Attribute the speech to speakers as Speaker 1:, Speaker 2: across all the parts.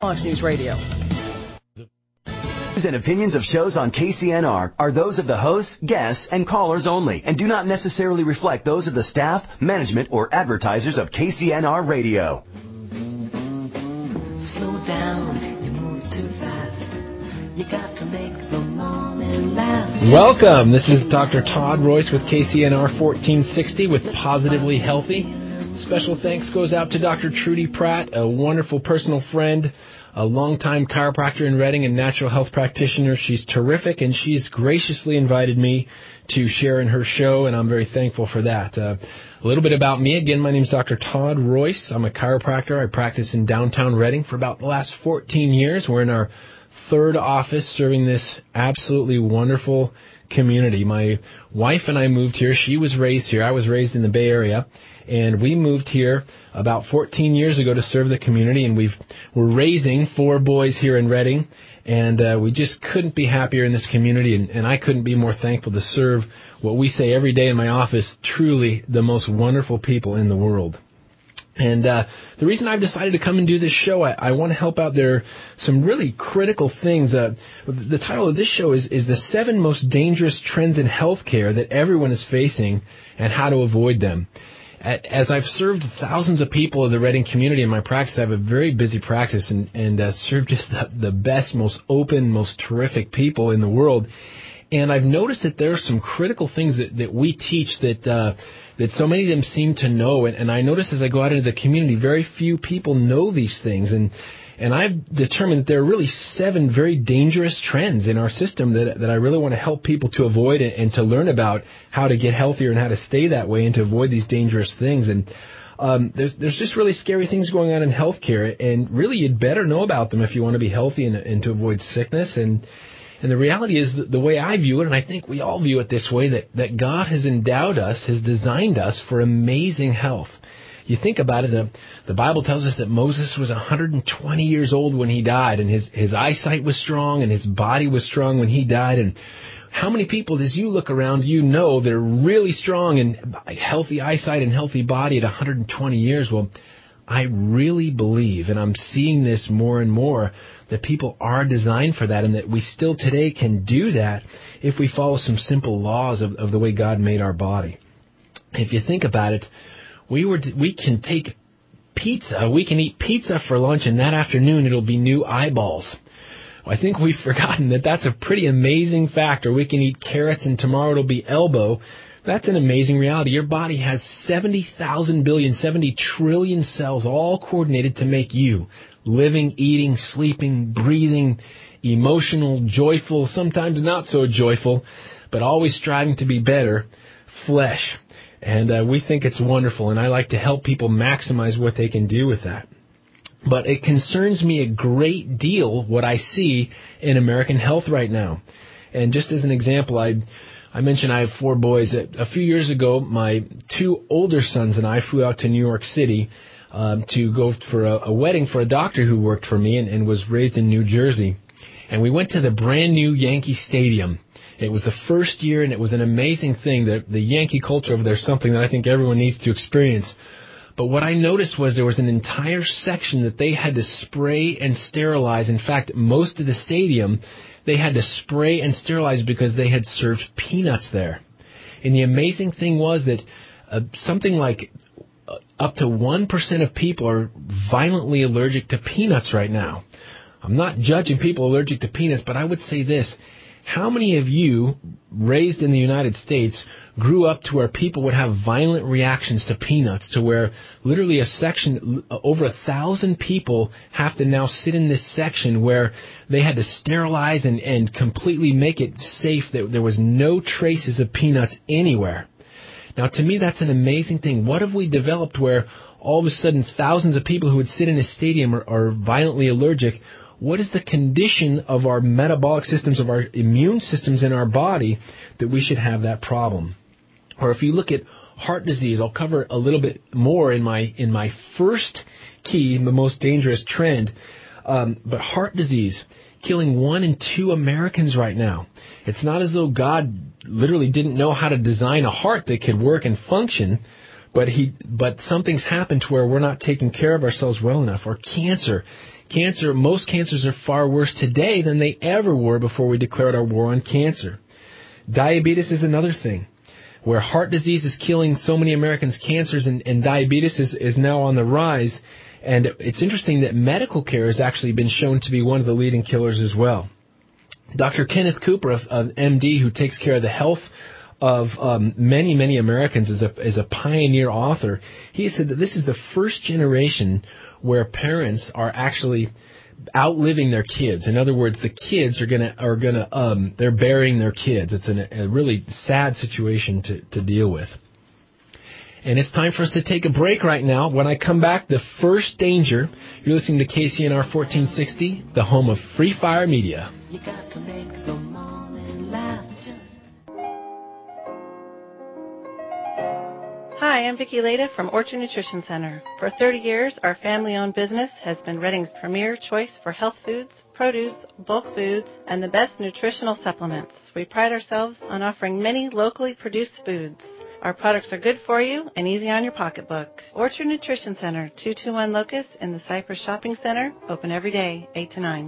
Speaker 1: Fox News Radio.
Speaker 2: Views and opinions of shows on KCNR are those of the hosts, guests, and callers only, and do not necessarily reflect those of the staff, management, or advertisers of KCNR Radio.
Speaker 3: Slow down, you move too fast. You got to make the morning last.
Speaker 4: Welcome. This is Dr. Todd Royce with KCNR 1460 with Positively Healthy. Special thanks goes out to Dr. Trudy Pratt, a wonderful personal friend, a longtime chiropractor in Reading and natural health practitioner. She's terrific, and she's graciously invited me to share in her show, and I'm very thankful for that. A little bit about me. Again, my name is Dr. Todd Royce. I'm a chiropractor. I practice in downtown Reading for about the last 14 years. We're in our third office serving this absolutely wonderful community. My wife and I moved here. She was raised here. I was raised in the Bay Area. And we moved here about 14 years ago to serve the community, and we're raising 4 boys here in Reading, and we just couldn't be happier in this community, and I couldn't be more thankful to serve what we say every day in my office, truly the most wonderful people in the world. And the reason I've decided to come and do this show, I want to help out. There are some really critical things. The title of this show is the 7 most dangerous trends in healthcare that everyone is facing and how to avoid them. As I've served thousands of people in the Reading community in my practice, I have a very busy practice and serve just the best, most open, most terrific people in the world. And I've noticed that there are some critical things that we teach that so many of them seem to know. And I notice as I go out into the community, very few people know these things. And I've determined that there are really 7 very dangerous trends in our system that I really want to help people to avoid and to learn about how to get healthier and how to stay that way and to avoid these dangerous things. And there's just really scary things going on in healthcare, and really you'd better know about them if you want to be healthy and to avoid sickness. And the reality is that the way I view it, and I think we all view it this way, that God has endowed us, has designed us for amazing health. You think about it, the Bible tells us that Moses was 120 years old when he died, and his eyesight was strong, and his body was strong when he died. And how many people, as you look around, you know they're really strong and healthy eyesight and healthy body at 120 years? Well, I really believe, and I'm seeing this more and more, that people are designed for that, and that we still today can do that if we follow some simple laws of the way God made our body. If you think about it, we can take pizza. We can eat pizza for lunch, and that afternoon it'll be new eyeballs. Well, I think we've forgotten that that's a pretty amazing fact. Or we can eat carrots, and tomorrow it'll be elbow. That's an amazing reality. Your body has 70 trillion cells all coordinated to make you. Living, eating, sleeping, breathing, emotional, joyful, sometimes not so joyful, but always striving to be better, flesh. And we think it's wonderful, and I like to help people maximize what they can do with that. But it concerns me a great deal what I see in American health right now. And just as an example, I mentioned I have 4 boys. A few years ago, my 2 older sons and I flew out to New York City to go for a wedding for a doctor who worked for me and was raised in New Jersey. And we went to the brand new Yankee Stadium. It was the first year, and it was an amazing thing. The Yankee culture over there is something that I think everyone needs to experience. But what I noticed was there was an entire section that they had to spray and sterilize. In fact, most of the stadium, they had to spray and sterilize because they had served peanuts there. And the amazing thing was that something like up to 1% of people are violently allergic to peanuts right now. I'm not judging people allergic to peanuts, but I would say this. How many of you, raised in the United States, grew up to where people would have violent reactions to peanuts, to where literally a section, over 1,000 people have to now sit in this section where they had to sterilize and completely make it safe that there was no traces of peanuts anywhere? Now, to me, that's an amazing thing. What have we developed where all of a sudden thousands of people who would sit in a stadium are violently allergic? What is the condition of our metabolic systems, of our immune systems in our body that we should have that problem? Or if you look at heart disease, I'll cover a little bit more in my first key, the most dangerous trend. But heart disease, killing 1 in 2 Americans right now. It's not as though God literally didn't know how to design a heart that could work and function, but something's happened to where we're not taking care of ourselves well enough. Or cancer Most cancers are far worse today than they ever were before we declared our war on cancer. Diabetes is another thing, where heart disease is killing so many Americans. Cancers and diabetes is now on the rise. And it's interesting that medical care has actually been shown to be one of the leading killers as well. Dr. Kenneth Cooper, of MD, who takes care of the health of many, many Americans, is a pioneer author. He said that this is the first generation where parents are actually outliving their kids. In other words, the kids they're burying their kids. It's a really sad situation to deal with. And it's time for us to take a break right now. When I come back, the first danger. You're listening to KCNR 1460, the home of Free Fire Media.
Speaker 3: You got to make the morning last just.
Speaker 1: Hi, I'm Vicki Leda from Orchard Nutrition Center. For 30 years, our family-owned business has been Reading's premier choice for health foods, produce, bulk foods, and the best nutritional supplements. We pride ourselves on offering many locally produced foods. Our products are good for you and easy on your pocketbook. Orchard Nutrition Center, 221 Locust in the Cypress Shopping Center, open every day, 8 to 9.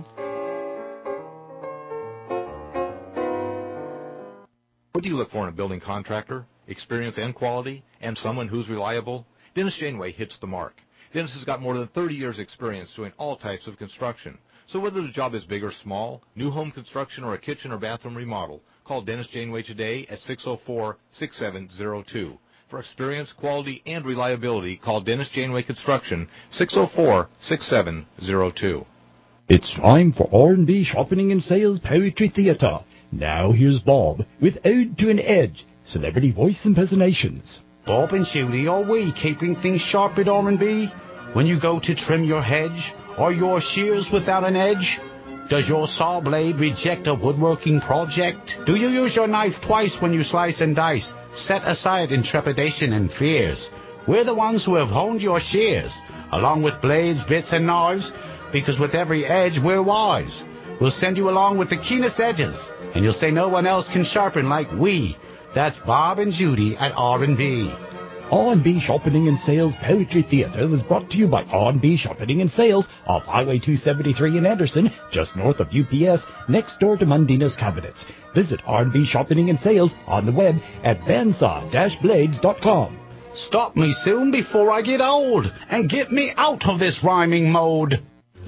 Speaker 5: What do you look for in a building contractor? Experience and quality, and someone who's reliable? Dennis Janeway hits the mark. Dennis has got more than 30 years experience doing all types of construction. So whether the job is big or small, new home construction or a kitchen or bathroom remodel, call Dennis Janeway today at 604-6702. For experience, quality, and reliability, call Dennis Janeway Construction, 604-6702.
Speaker 6: It's time for R&B Sharpening and Sales Poetry Theatre. Now here's Bob with Ode to an Edge, celebrity voice impersonations.
Speaker 7: Bob and Judy, are we keeping things sharp at R&B? When you go to trim your hedge, are your shears without an edge? Does your saw blade reject a woodworking project? Do you use your knife twice when you slice and dice? Set aside intrepidation and fears. We're the ones who have honed your shears, along with blades, bits, and knives, because with every edge we're wise. We'll send you along with the keenest edges, and you'll say no one else can sharpen like we. That's Bob and Judy at R&B.
Speaker 6: R&B Sharpening and Sales Poetry Theatre was brought to you by R&B Sharpening and Sales off Highway 273 in Anderson, just north of UPS, next door to Mundina's Cabinets. Visit R&B Sharpening and Sales on the web at bandsaw-blades.com.
Speaker 7: Stop me soon before I get old, and get me out of this rhyming mode.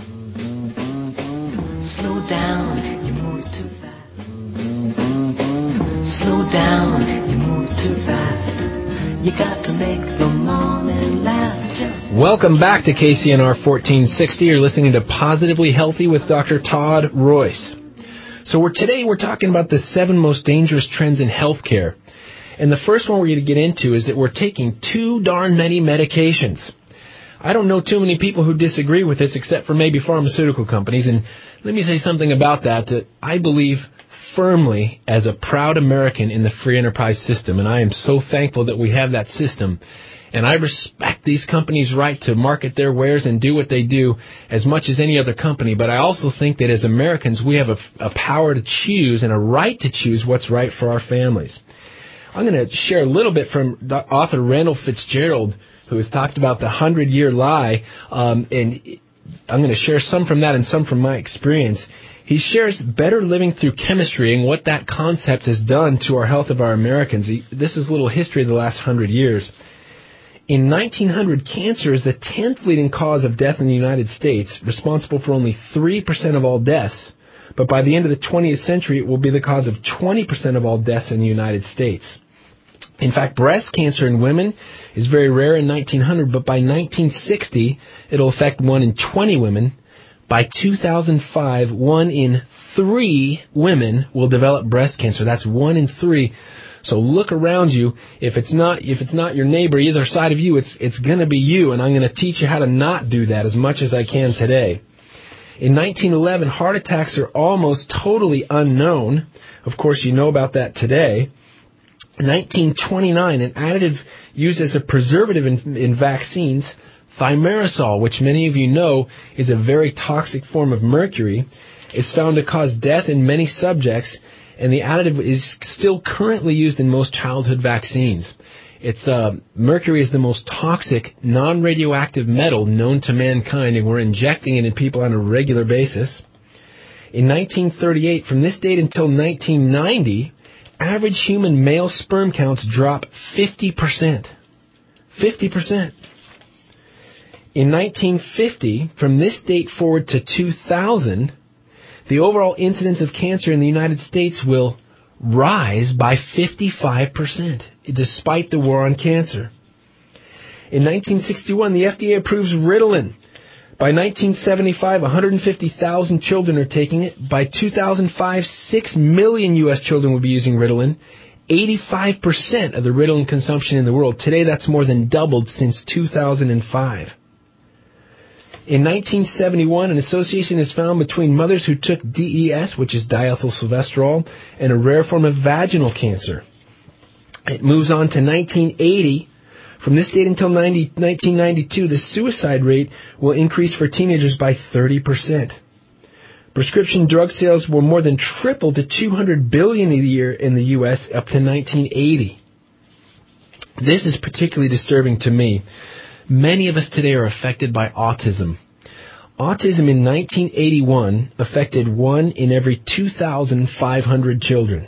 Speaker 3: Slow down, you move too fast. Slow down, you move too fast. You got to make the morning last just.
Speaker 4: Welcome back to KCNR 1460. You're listening to Positively Healthy with Dr. Todd Royce. So today we're talking about the 7 most dangerous trends in healthcare. And the first one we're going to get into is that we're taking too darn many medications. I don't know too many people who disagree with this except for maybe pharmaceutical companies. And let me say something about that I believe firmly as a proud American in the free enterprise system. And I am so thankful that we have that system. And I respect these companies' right to market their wares and do what they do as much as any other company. But I also think that as Americans, we have a power to choose and a right to choose what's right for our families. I'm going to share a little bit from author Randall Fitzgerald, who has talked about the 100-year lie, and I'm going to share some from that and some from my experience. He shares better living through chemistry and what that concept has done to our health of our Americans. This is a little history of the last 100 years. In 1900, cancer is the 10th leading cause of death in the United States, responsible for only 3% of all deaths. But by the end of the 20th century, it will be the cause of 20% of all deaths in the United States. In fact, breast cancer in women is very rare in 1900, but by 1960, it'll affect 1 in 20 women. By 2005, 1 in 3 women will develop breast cancer. That's 1 in 3. So look around you. If it's not your neighbor either side of you, it's going to be you, and I'm going to teach you how to not do that as much as I can today. In 1911, heart attacks are almost totally unknown. Of course, you know about that today. In 1929, an additive used as a preservative in vaccines, thimerosal, which many of you know is a very toxic form of mercury, is found to cause death in many subjects, and the additive is still currently used in most childhood vaccines. Mercury is the most toxic, non-radioactive metal known to mankind, and we're injecting it in people on a regular basis. In 1938, from this date until 1990, average human male sperm counts drop 50%. 50%. In 1950, from this date forward to 2000, the overall incidence of cancer in the United States will rise by 55%, despite the war on cancer. In 1961, the FDA approves Ritalin. By 1975, 150,000 children are taking it. By 2005, 6 million U.S. children will be using Ritalin. 85% of the Ritalin consumption in the world. Today, that's more than doubled since 2005. In 1971, an association is found between mothers who took DES, which is diethylstilbestrol, and a rare form of vaginal cancer. It moves on to 1980. From this date until 1992, the suicide rate will increase for teenagers by 30%. Prescription drug sales will more than triple to $200 billion a year in the U.S. up to 1980. This is particularly disturbing to me. Many of us today are affected by autism. Autism in 1981 affected 1 in every 2,500 children.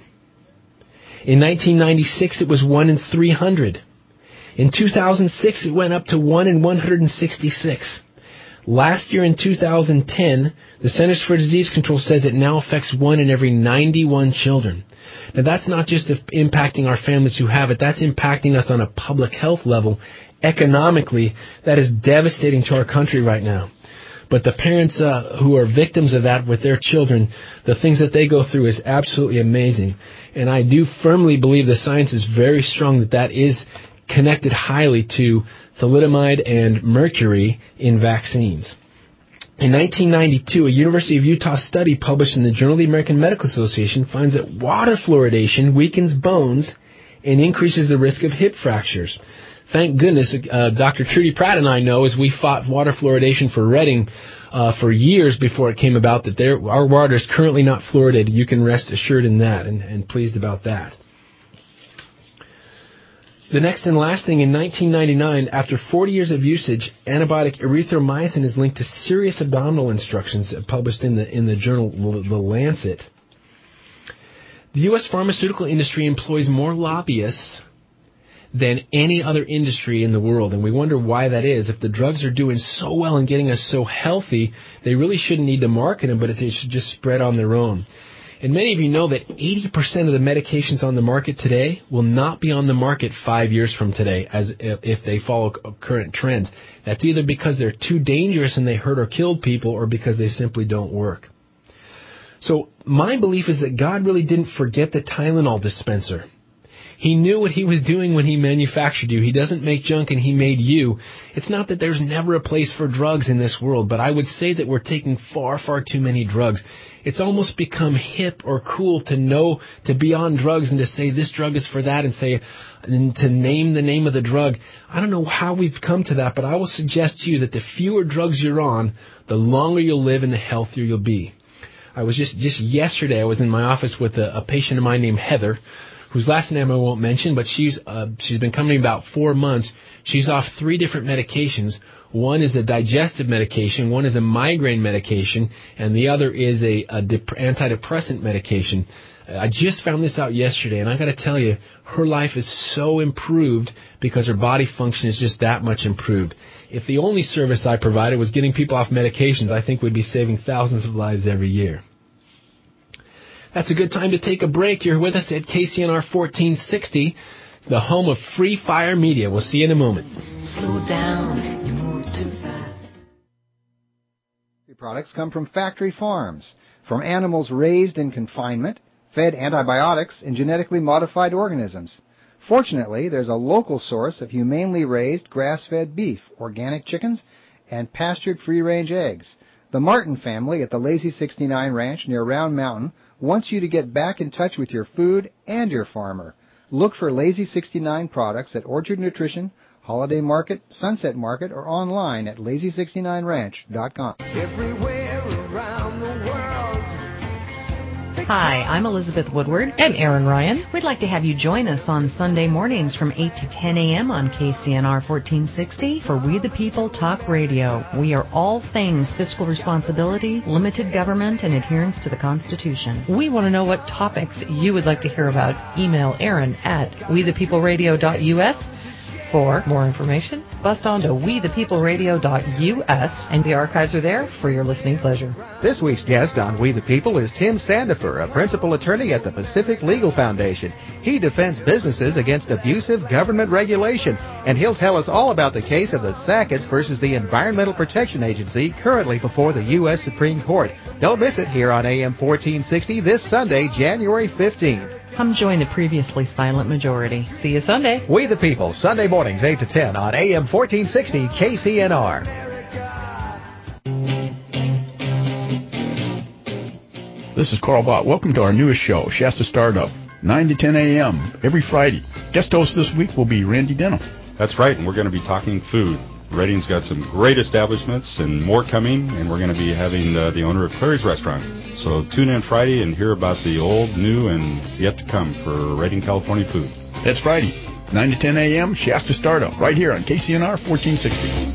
Speaker 4: In 1996, it was 1 in 300. In 2006, it went up to 1 in 166. Last year in 2010, the Centers for Disease Control says it now affects 1 in every 91 children. Now, that's not just impacting our families who have it. That's impacting us on a public health level. Economically, that is devastating to our country right now. But the parents who are victims of that with their children, the things that they go through is absolutely amazing. And I do firmly believe the science is very strong that is connected highly to thalidomide and mercury in vaccines. In 1992, a University of Utah study published in the Journal of the American Medical Association finds that water fluoridation weakens bones and increases the risk of hip fractures. Thank goodness, Dr. Trudy Pratt and I know, as we fought water fluoridation for Reading for years before it came about, that our water is currently not fluoridated. You can rest assured in that, and pleased about that. The next and last thing, in 1999, after 40 years of usage, antibiotic erythromycin is linked to serious abdominal instructions published in the journal The Lancet. The U.S. pharmaceutical industry employs more lobbyists than any other industry in the world, and we wonder why that is. If the drugs are doing so well and getting us so healthy, they really shouldn't need to market them, but they should just spread on their own. And many of you know that 80% of the medications on the market today will not be on the market 5 years from today, as if they follow current trends. That's either because they're too dangerous and they hurt or killed people, or because they simply don't work. So my belief is that God really didn't forget the Tylenol dispenser. He knew what he was doing when he manufactured you. He doesn't make junk, and he made you. It's not that there's never a place for drugs in this world, but I would say that we're taking far, far too many drugs. It's almost become hip or cool to be on drugs and to say this drug is for that, and to name the name of the drug. I don't know how we've come to that, but I will suggest to you that the fewer drugs you're on, the longer you'll live and the healthier you'll be. I was just yesterday, I was in my office with a patient of mine named Heather, whose last name I won't mention, but she's been coming about 4 months. She's off 3 different medications. One is a digestive medication, one is a migraine medication, and the other is a antidepressant medication. I just found this out yesterday, and I got to tell you, her life is so improved because her body function is just that much improved. If the only service I provided was getting people off medications, I think we'd be saving thousands of lives every year. That's a good time to take a break. You're with us at KCNR 1460, the home of Free Fire Media. We'll see you in a moment.
Speaker 3: Slow down, you move too fast.
Speaker 8: Products come from factory farms, from animals raised in confinement, fed antibiotics and genetically modified organisms. Fortunately, there's a local source of humanely raised grass-fed beef, organic chickens, and pastured free-range eggs. The Martin family at the Lazy 69 Ranch near Round Mountain wants you to get back in touch with your food and your farmer. Look for Lazy 69 products at Orchard Nutrition, Holiday Market, Sunset Market, or online at lazy69ranch.com.
Speaker 3: Everywhere around the world, they
Speaker 9: Hi, I'm Elizabeth Woodward.
Speaker 10: And Aaron Ryan.
Speaker 9: We'd like to have you join us on Sunday mornings from 8 to 10 a.m. on KCNR 1460 for We the People Talk Radio. We are all things fiscal responsibility, limited government, and adherence to the Constitution.
Speaker 10: We want to know what topics you would like to hear about. Email Aaron at wethepeopleradio.us. For more information, bust on to wethepeopleradio.us, and the archives are there for your listening pleasure.
Speaker 11: This week's guest on We the People is Tim Sandifer, a principal attorney at the Pacific Legal Foundation. He defends businesses against abusive government regulation, and he'll tell us all about the case of the Sacketts versus the Environmental Protection Agency currently before the U.S. Supreme Court. Don't miss it here on AM 1460 this Sunday, January 15th.
Speaker 9: Come join the previously silent majority.
Speaker 10: See you Sunday.
Speaker 11: We the People, Sunday mornings 8 to 10 on AM 1460 KCNR.
Speaker 6: This is Carl Bott. Welcome to our newest show, Shasta Startup, 9 to 10 a.m. every Friday. Guest host this week will be Randy Denham.
Speaker 12: That's right, and we're going to be talking food. Reading's got some great establishments and more coming, and we're going to be having the owner of Clary's Restaurant. So tune in Friday and hear about the old, new, and yet to come for Reading, California food.
Speaker 6: That's Friday, 9 to 10 a.m., Shasta Startup, right here on KCNR 1460.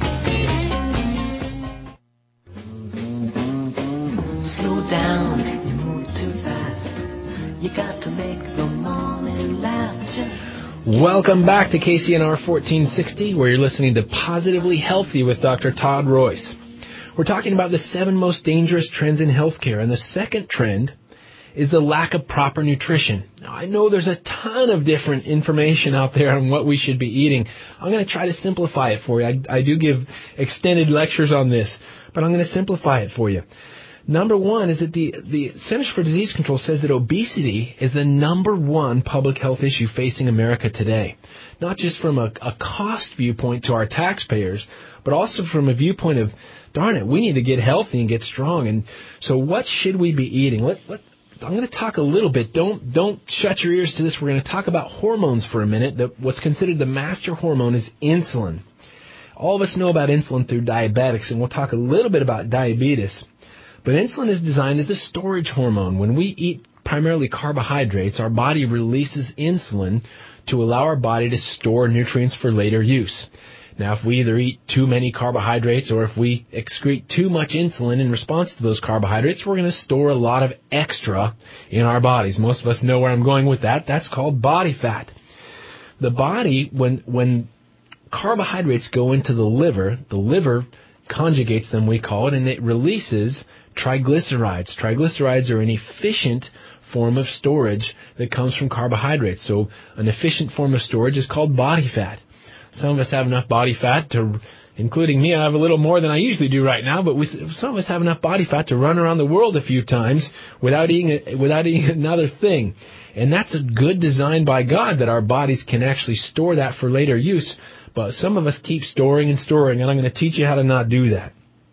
Speaker 3: Slow down, you move too fast. You got to make the morning last just...
Speaker 4: Welcome back to KCNR 1460, where you're listening to Positively Healthy with Dr. Todd Royce. We're talking about the 7 most dangerous trends in healthcare, and the second trend is the lack of proper nutrition. Now, I know there's a ton of different information out there on what we should be eating. I'm going to try to simplify it for you. I do give extended lectures on this, but I'm going to simplify it for you. Number one is that the Centers for Disease Control says that obesity is the number 1 public health issue facing America today. Not just from a cost viewpoint to our taxpayers, but also from a viewpoint of, darn it, we need to get healthy and get strong. And so what should we be eating? I'm going to talk a little bit. Don't shut your ears to this. We're going to talk about hormones for a minute. What's considered the master hormone is insulin. All of us know about insulin through diabetics, and we'll talk a little bit about diabetes. But insulin is designed as a storage hormone. When we eat primarily carbohydrates, our body releases insulin to allow our body to store nutrients for later use. Now, if we either eat too many carbohydrates or if we excrete too much insulin in response to those carbohydrates, we're going to store a lot of extra in our bodies. Most of us know where I'm going with that. That's called body fat. The body, when carbohydrates go into the liver conjugates them, we call it, and it releases triglycerides. Triglycerides are an efficient form of storage that comes from carbohydrates. So an efficient form of storage is called body fat. Some of us have enough body fat to, including me, I have a little more than I usually do right now, but some of us have enough body fat to run around the world a few times without eating another thing. And that's a good design by God that our bodies can actually store that for later use. But some of us keep storing, and I'm going to teach you how to not do that.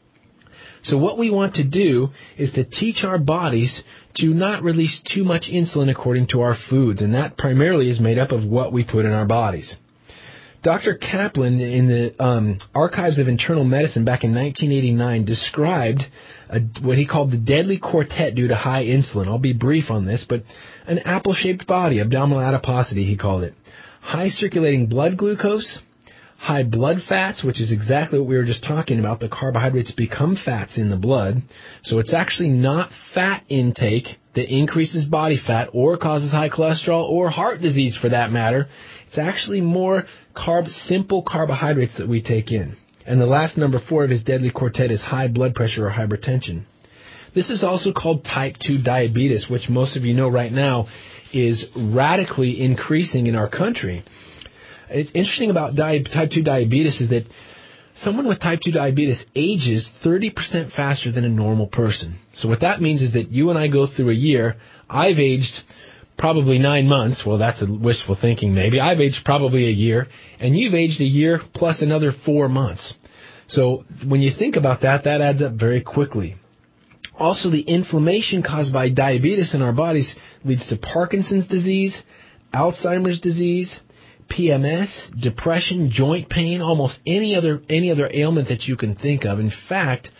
Speaker 4: So what we want to do is to teach our bodies to not release too much insulin according to our foods, and that primarily is made up of what we put in our bodies. Dr. Kaplan, in the Archives of Internal Medicine back in 1989, described what he called the deadly quartet due to high insulin. I'll be brief on this, but an apple-shaped body, abdominal adiposity, he called it. High circulating blood glucose, high blood fats, which is exactly what we were just talking about. The carbohydrates become fats in the blood. So it's actually not fat intake that increases body fat or causes high cholesterol or heart disease for that matter. It's actually more simple carbohydrates that we take in. And the last number 4 of his deadly quartet is high blood pressure or hypertension. This is also called type 2 diabetes, which most of you know right now is radically increasing in our country. It's interesting about type 2 diabetes is that someone with type 2 diabetes ages 30% faster than a normal person. So what that means is that you and I go through a year. I've aged probably 9 months. Well, that's a wishful thinking maybe. I've aged probably a year, and you've aged a year plus another 4 months. So when you think about that, that adds up very quickly. Also, the inflammation caused by diabetes in our bodies leads to Parkinson's disease, Alzheimer's disease, PMS, depression, joint pain, almost any other ailment that you can think of. In fact,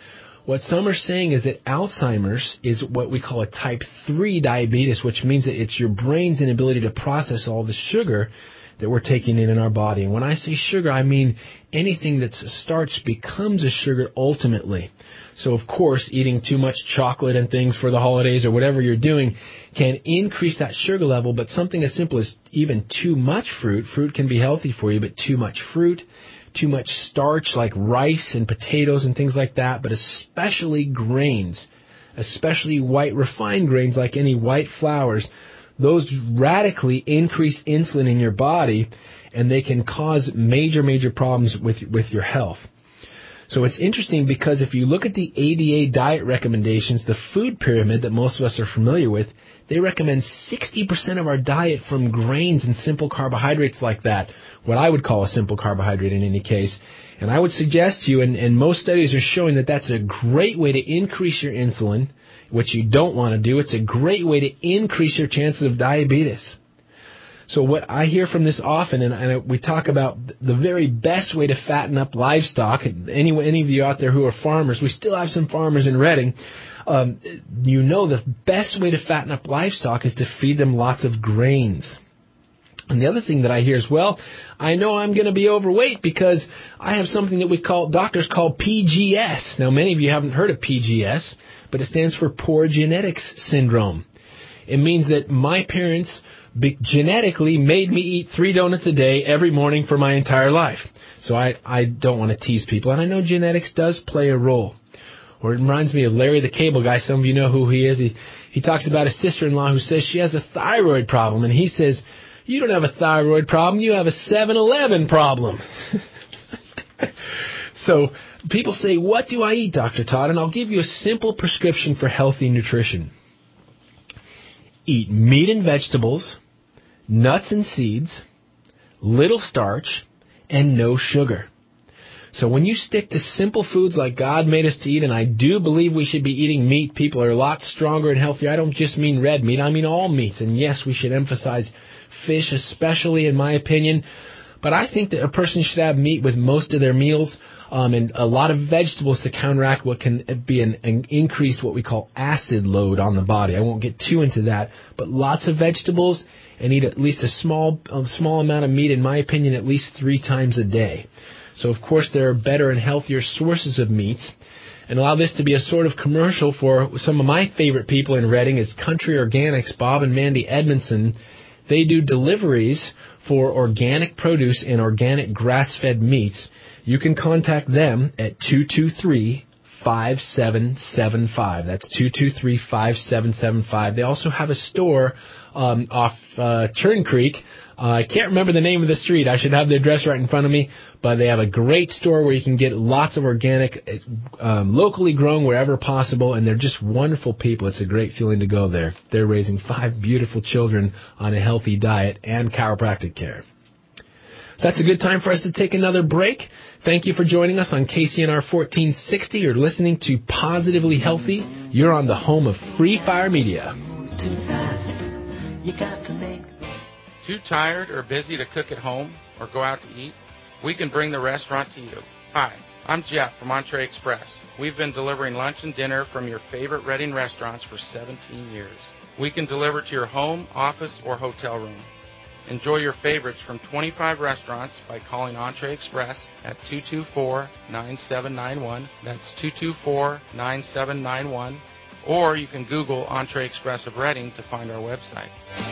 Speaker 4: What some are saying is that Alzheimer's is what we call a type 3 diabetes, which means that it's your brain's inability to process all the sugar that we're taking in our body. And when I say sugar, I mean anything that's a starch becomes a sugar ultimately. So, of course, eating too much chocolate and things for the holidays or whatever you're doing can increase that sugar level, but something as simple as even too much fruit. Fruit can be healthy for you, but too much fruit, too much starch like rice and potatoes and things like that, but especially grains, especially white refined grains like any white flours, those radically increase insulin in your body, and they can cause major, major problems with your health. So it's interesting because if you look at the ADA diet recommendations, the food pyramid that most of us are familiar with, they recommend 60% of our diet from grains and simple carbohydrates like that, what I would call a simple carbohydrate in any case. And I would suggest to you, and most studies are showing that that's a great way to increase your insulin, which you don't want to do. It's a great way to increase your chances of diabetes. So what I hear from this often, and we talk about the very best way to fatten up livestock. Any of you out there who are farmers, we still have some farmers in Redding. The best way to fatten up livestock is to feed them lots of grains. And the other thing that I hear is, well, I know I'm going to be overweight because I have something that doctors call PGS. Now, many of you haven't heard of PGS, but it stands for Poor Genetics Syndrome. It means that my parents genetically made me eat 3 donuts a day every morning for my entire life. So I don't want to tease people, and I know genetics does play a role. Or it reminds me of Larry the Cable Guy. Some of you know who he is. He talks about his sister-in-law who says she has a thyroid problem, and he says, you don't have a thyroid problem, you have a 7-Eleven problem. So people say, what do I eat, Dr. Todd? And I'll give you a simple prescription for healthy nutrition. Eat meat and vegetables, nuts and seeds, little starch, and no sugar. So when you stick to simple foods like God made us to eat, and I do believe we should be eating meat, people are a lot stronger and healthier. I don't just mean red meat, I mean all meats. And yes, we should emphasize fish especially, in my opinion. But I think that a person should have meat with most of their meals, and a lot of vegetables to counteract what can be an increased what we call acid load on the body. I won't get too into that, but lots of vegetables and eat at least a small amount of meat, in my opinion, at least 3 times a day. So, of course, there are better and healthier sources of meats. And allow this to be a sort of commercial for some of my favorite people in Redding is Country Organics, Bob and Mandy Edmondson. They do deliveries for organic produce and organic grass-fed meats. You can contact them at 223-5775. That's 223-5775. They also have a store off Churn Creek. I can't remember the name of the street. I should have the address right in front of me. But they have a great store where you can get lots of organic, locally grown wherever possible, and they're just wonderful people. It's a great feeling to go there. They're raising 5 beautiful children on a healthy diet and chiropractic care. So that's a good time for us to take another break. Thank you for joining us on KCNR 1460. You're listening to Positively Healthy. You're on the home of Free Fire Media.
Speaker 3: Too fast. You got to make.
Speaker 13: Too tired or busy to cook at home or go out to eat? We can bring the restaurant to you. Hi, I'm Jeff from Entree Express. We've been delivering lunch and dinner from your favorite Redding restaurants for 17 years. We can deliver to your home, office, or hotel room. Enjoy your favorites from 25 restaurants by calling Entree Express at 224-9791. That's 224-9791. Or you can Google Entree Express of Redding to find our website.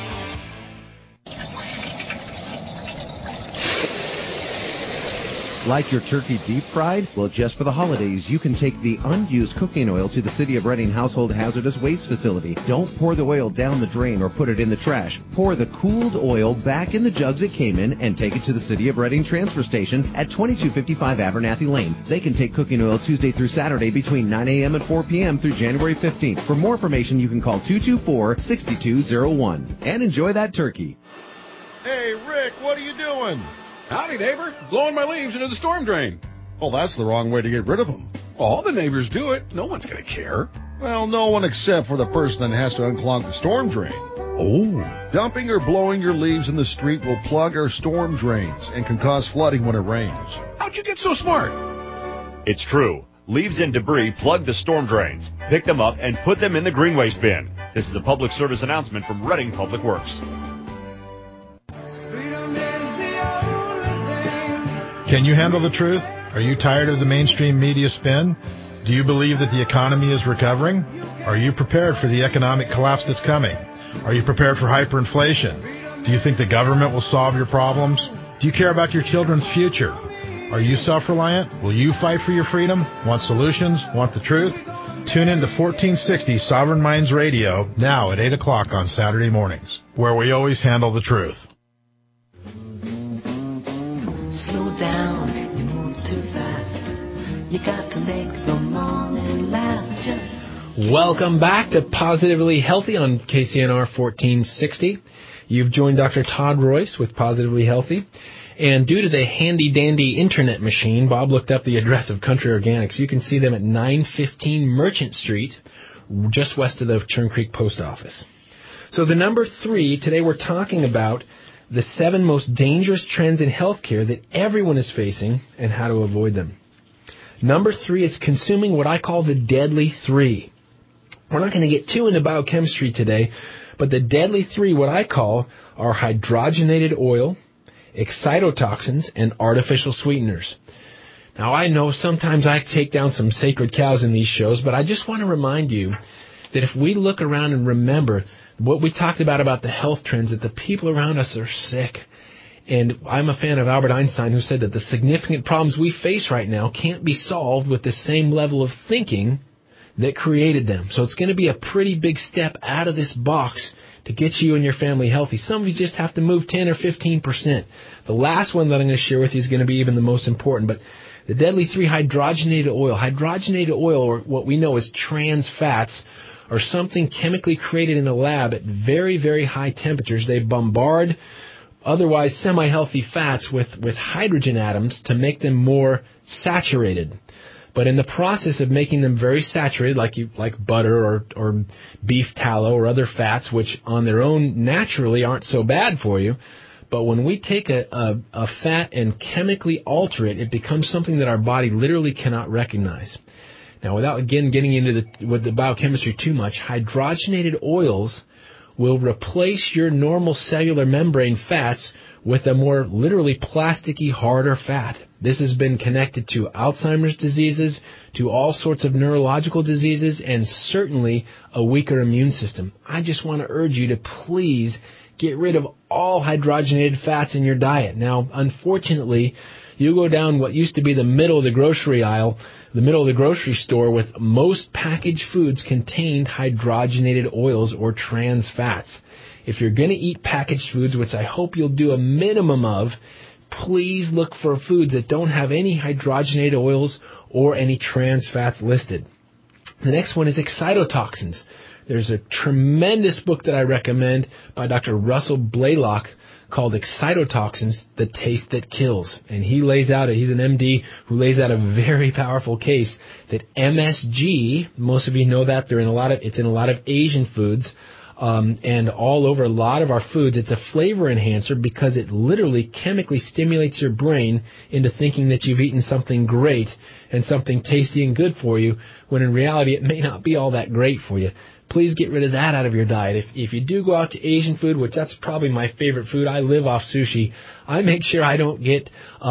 Speaker 14: Like your turkey deep fried? Well, just for the holidays, you can take the unused cooking oil to the City of Redding Household Hazardous Waste Facility. Don't pour the oil down the drain or put it in the trash. Pour the cooled oil back in the jugs it came in and take it to the City of Redding Transfer Station at 2255 Abernathy Lane. They can take cooking oil Tuesday through Saturday between 9 a.m. and 4 p.m. through January 15th. For more information, you can call 224-6201. And enjoy that turkey.
Speaker 15: Hey, Rick, what are you doing?
Speaker 16: Howdy, neighbor. Blowing my leaves into the storm drain.
Speaker 15: Well, that's the wrong way to get rid of them.
Speaker 16: All the neighbors do it. No one's going to care.
Speaker 15: Well, no one except for the person that has to unclog the storm drain.
Speaker 16: Oh.
Speaker 15: Dumping or blowing your leaves in the street will plug our storm drains and can cause flooding when it rains.
Speaker 16: How'd you get so smart?
Speaker 17: It's true. Leaves and debris plug the storm drains. Pick them up and put them in the green waste bin. This is a public service announcement from Reading Public Works.
Speaker 18: Can you handle the truth? Are you tired of the mainstream media spin? Do you believe that the economy is recovering? Are you prepared for the economic collapse that's coming? Are you prepared for hyperinflation? Do you think the government will solve your problems? Do you care about your children's future? Are you self-reliant? Will you fight for your freedom? Want solutions? Want the truth? Tune in to 1460 Sovereign Minds Radio now at 8 o'clock on Saturday mornings, where we always handle the truth.
Speaker 3: Slow down, you move too fast. You got to make the morning last just...
Speaker 4: Welcome back to Positively Healthy on KCNR 1460. You've joined Dr. Todd Royce with Positively Healthy. And due to the handy-dandy internet machine, Bob looked up the address of Country Organics. You can see them at 915 Merchant Street, just west of the Churn Creek Post Office. So the number 3, today we're talking about the 7 most dangerous trends in healthcare that everyone is facing and how to avoid them. Number 3 is consuming what I call the deadly 3. We're not going to get too into biochemistry today, but the deadly 3, what I call, are hydrogenated oil, excitotoxins, and artificial sweeteners. Now, I know sometimes I take down some sacred cows in these shows, but I just want to remind you that if we look around and remember what we talked about the health trends, that the people around us are sick. And I'm a fan of Albert Einstein, who said that the significant problems we face right now can't be solved with the same level of thinking that created them. So it's going to be a pretty big step out of this box to get you and your family healthy. Some of you just have to move 10 or 15%. The last one that I'm going to share with you is going to be even the most important. But the deadly 3, hydrogenated oil. Hydrogenated oil, or what we know as trans fats, are something chemically created in a lab at very, very high temperatures. They bombard otherwise semi-healthy fats with hydrogen atoms to make them more saturated. But in the process of making them very saturated, like butter or beef tallow or other fats, which on their own naturally aren't so bad for you, but when we take a fat and chemically alter it, it becomes something that our body literally cannot recognize. Now, without again getting into with the biochemistry too much, hydrogenated oils will replace your normal cellular membrane fats with a more literally plasticky, harder fat. This has been connected to Alzheimer's diseases, to all sorts of neurological diseases, and certainly a weaker immune system. I just want to urge you to please get rid of all hydrogenated fats in your diet. Now, unfortunately, you go down what used to be the middle of the grocery aisle, the middle of the grocery store, with most packaged foods contained hydrogenated oils or trans fats. If you're going to eat packaged foods, which I hope you'll do a minimum of, please look for foods that don't have any hydrogenated oils or any trans fats listed. The next one is excitotoxins. There's a tremendous book that I recommend by Dr. Russell Blaylock called Excitotoxins, The Taste That Kills. And he lays out, he's an MD who lays out a very powerful case that MSG, most of you know that, it's in a lot of Asian foods, and all over a lot of our foods. It's a flavor enhancer because it literally chemically stimulates your brain into thinking that you've eaten something great and something tasty and good for you, when in reality it may not be all that great for you. Please get rid of that out of your diet. If you do go out to Asian food, which that's probably my favorite food, I live off sushi, I make sure I don't get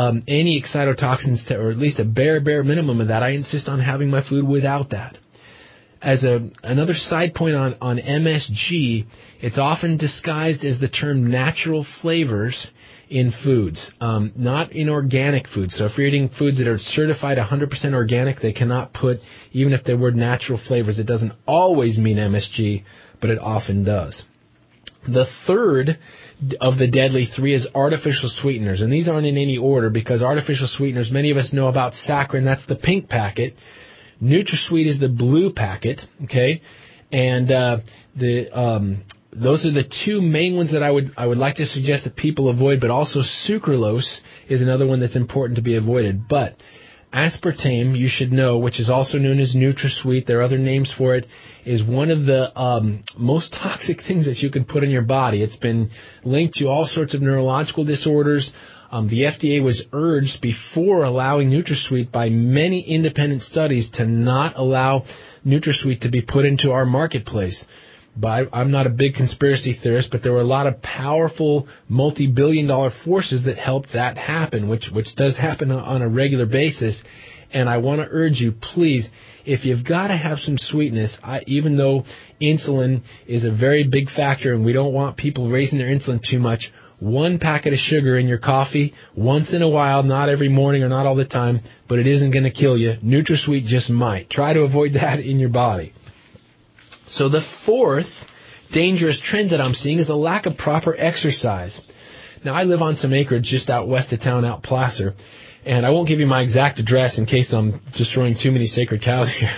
Speaker 4: any excitotoxins, or at least a bare minimum of that. I insist on having my food without that. As another side point on MSG, it's often disguised as the term natural flavors in foods, not in organic foods. So if you're eating foods that are certified 100% organic, they cannot put, even if they were natural flavors, it doesn't always mean MSG, but it often does. The third of the deadly 3 is artificial sweeteners, and these aren't in any order because artificial sweeteners, many of us know about saccharin, that's the pink packet. NutraSweet is the blue packet, okay, and those are the 2 main ones that I would like to suggest that people avoid, but also sucralose is another one that's important to be avoided. But aspartame, you should know, which is also known as NutraSweet, there are other names for it, is one of the most toxic things that you can put in your body. It's been linked to all sorts of neurological disorders, The FDA was urged before allowing NutraSweet by many independent studies to not allow NutraSweet to be put into our marketplace. But I'm not a big conspiracy theorist, but there were a lot of powerful multi-billion-dollar forces that helped that happen, which does happen on a regular basis. And I want to urge you, please, if you've got to have some sweetness, even though insulin is a very big factor and we don't want people raising their insulin too much, 1 packet of sugar in your coffee once in a while, not every morning or not all the time, but it isn't going to kill you. NutraSweet just might. Try to avoid that in your body. So the fourth dangerous trend that I'm seeing is the lack of proper exercise. Now, I live on some acreage just out west of town, out Placer, and I won't give you my exact address in case I'm destroying too many sacred cows here.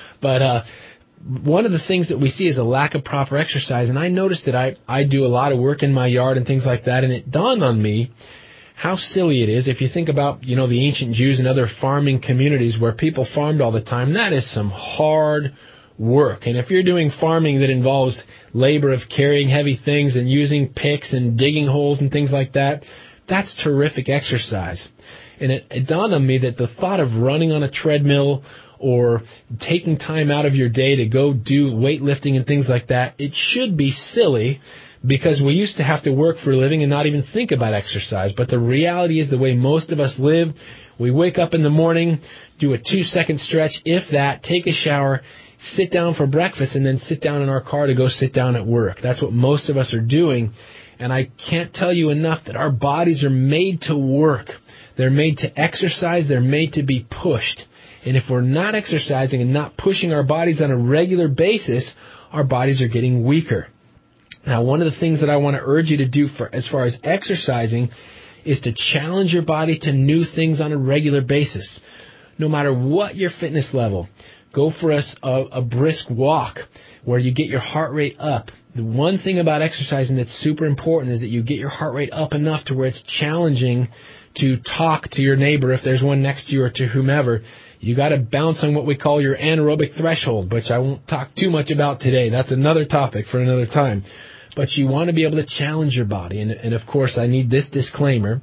Speaker 4: But one of the things that we see is a lack of proper exercise, and I noticed that I do a lot of work in my yard and things like that, and it dawned on me how silly it is. If you think about, the ancient Jews and other farming communities where people farmed all the time, that is some hard work. And if you're doing farming that involves labor of carrying heavy things and using picks and digging holes and things like that, that's terrific exercise. And it dawned on me that the thought of running on a treadmill or taking time out of your day to go do weightlifting and things like that, it should be silly because we used to have to work for a living and not even think about exercise. But the reality is the way most of us live, we wake up in the morning, do a 2-second stretch, if that, take a shower, sit down for breakfast, and then sit down in our car to go sit down at work. That's what most of us are doing. And I can't tell you enough that our bodies are made to work. They're made to exercise. They're made to be pushed. And if we're not exercising and not pushing our bodies on a regular basis, our bodies are getting weaker. Now, one of the things that I want to urge you to do as far as exercising is to challenge your body to new things on a regular basis. No matter what your fitness level, go for a brisk walk where you get your heart rate up. The one thing about exercising that's super important is that you get your heart rate up enough to where it's challenging to talk to your neighbor if there's one next to you or to whomever. You got to bounce on what we call your anaerobic threshold, which I won't talk too much about today. That's another topic for another time. But you want to be able to challenge your body. And of course, I need this disclaimer.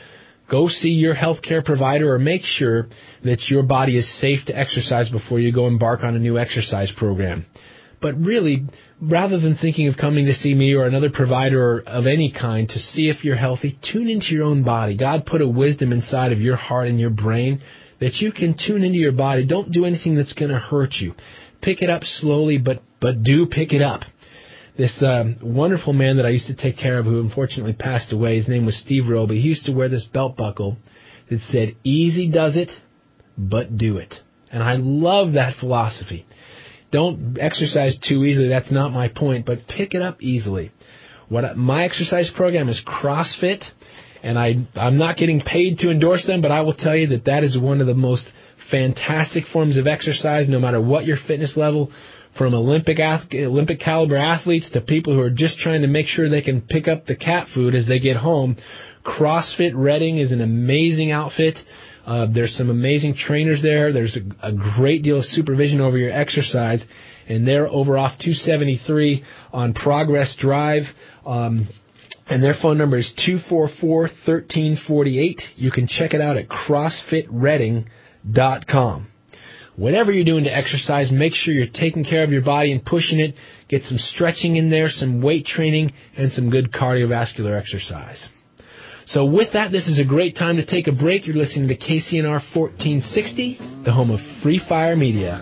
Speaker 4: Go see your healthcare provider or make sure that your body is safe to exercise before you go embark on a new exercise program. But really, rather than thinking of coming to see me or another provider of any kind to see if you're healthy, tune into your own body. God put a wisdom inside of your heart and your brain that you can tune into your body. Don't do anything that's going to hurt you. Pick it up slowly, but do pick it up. This wonderful man that I used to take care of who unfortunately passed away, his name was Steve Roby. He used to wear this belt buckle that said, "Easy does it, but do it." And I love that philosophy. Don't exercise too easily. That's not my point, but pick it up easily. My exercise program is CrossFit, and I'm not getting paid to endorse them, but I will tell you that is one of the most fantastic forms of exercise, no matter what your fitness level, from Olympic caliber athletes to people who are just trying to make sure they can pick up the cat food as they get home. CrossFit Reading is an amazing outfit. There's some amazing trainers there. There's a great deal of supervision over your exercise. And they're over off 273 on Progress Drive. And their phone number is 244-1348. You can check it out at CrossFitReading.com. Whatever you're doing to exercise, make sure you're taking care of your body and pushing it. Get some stretching in there, some weight training, and some good cardiovascular exercise. So with that, this is a great time to take a break. You're listening to KCNR 1460, the home of Free Fire Media.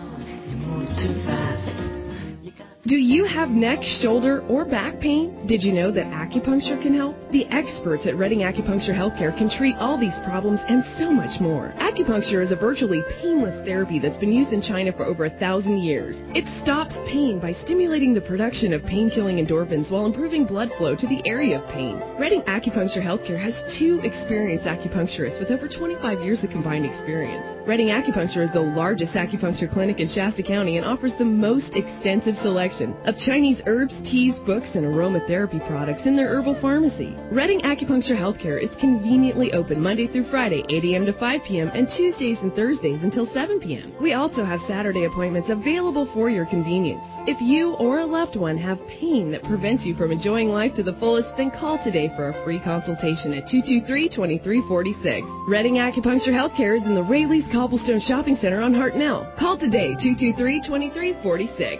Speaker 19: Do you have neck, shoulder, or back pain? Did you know that acupuncture can help? The experts at Reading Acupuncture Healthcare can treat all these problems and so much more. Acupuncture is a virtually painless therapy that's been used in China for over 1,000 years. It stops pain by stimulating the production of pain-killing endorphins while improving blood flow to the area of pain. Reading Acupuncture Healthcare has 2 experienced acupuncturists with over 25 years of combined experience. Reading Acupuncture is the largest acupuncture clinic in Shasta County and offers the most extensive selection selection of Chinese herbs, teas, books, and aromatherapy products in their herbal pharmacy. Reading Acupuncture Healthcare is conveniently open Monday through Friday, 8 a.m. to 5 p.m., and Tuesdays and Thursdays until 7 p.m. We also have Saturday appointments available for your convenience. If you or a loved one have pain that prevents you from enjoying life to the fullest, then call today for a free consultation at 223-2346. Reading Acupuncture Healthcare is in the Rayleigh's Cobblestone Shopping Center on Hartnell. Call today, 223-2346.